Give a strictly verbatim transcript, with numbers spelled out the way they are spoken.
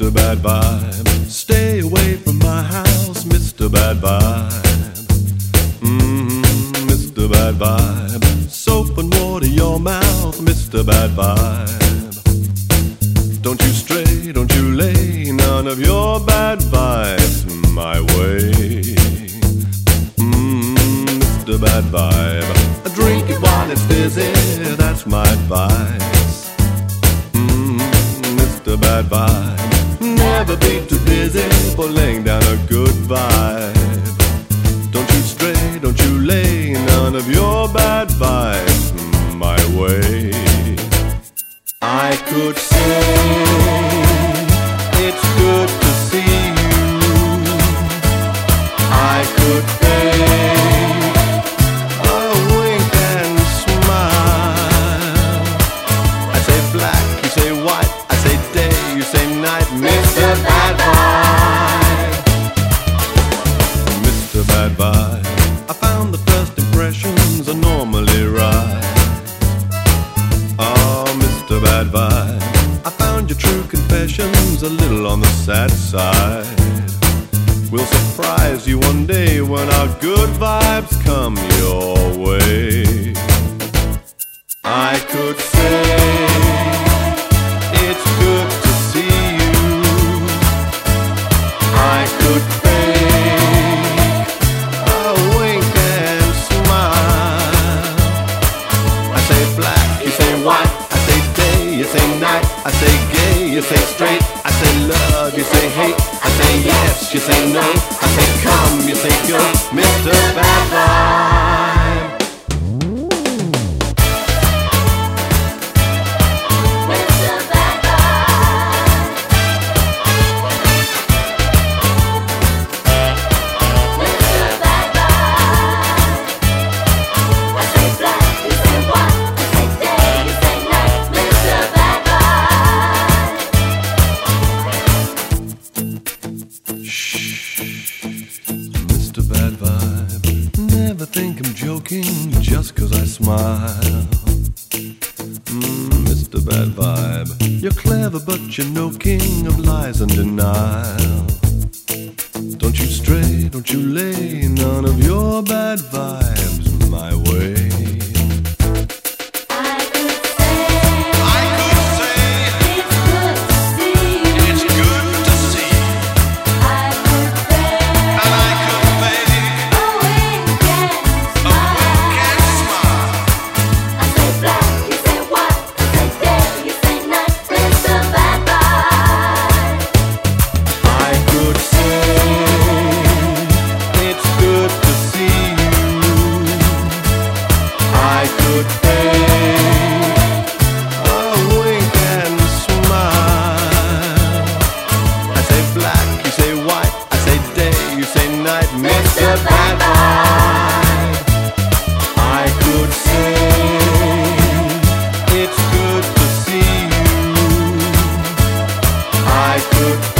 Mister Bad Vibe. Stay away from my house, Mister Bad Vibe. Mm-hmm, Mister Bad Vibe. Soap and water your mouth, Mister Bad Vibe. Don't you stray, don't you lay none of your bad vibes my way. Mm, Mister Bad Vibe. Drink it while it's fizzy, that's my advice. Mm, Mister Bad Vibe. Never be too busy for laying down a good vibe. Don't you stray, don't you lay none of your bad vibes my way. I could say it's good to see you. I could fake a wink and smile. I say black, you say white. I say day, you say night. Mister Bad Vibe. Mister Bad Vibe. I found the first impressions are normally right. Oh, Mister Bad Vibe. I found your true confessions a little on the sad side. We'll surprise you one day when our good vibes come your way. I could say it's good to see you. I could fake a wink and smile. I say black, you say white. I say day, you say night. I say gay, you say straight. I say love, you say hate. I say yes, you say no. I say come, you say go. Mister Bad Vibe. Mister Bad Vibe. Mister Bad Vibe. I say black, you say white. I say day, you say night. Mister Bad Vibe. Shh, Mister Bad Vibe. Never think I'm joking just cause I smile. Mm, Mister Bad Vibe. You're clever but you're no king of lies and denial. Don't you stray, don't you lay none of your bad vibes my way. I could say it's good to see you. It's good to see, I could fake and I could fake a wink and smile. I say black, you say white. I say day, you say night. Mister Bad Vibe. I could say it's good to see you. I could fake a wink and smile. I say black, you say white. I say day, you say night. Mister Bad Vibe. I could say it's good to see you. I could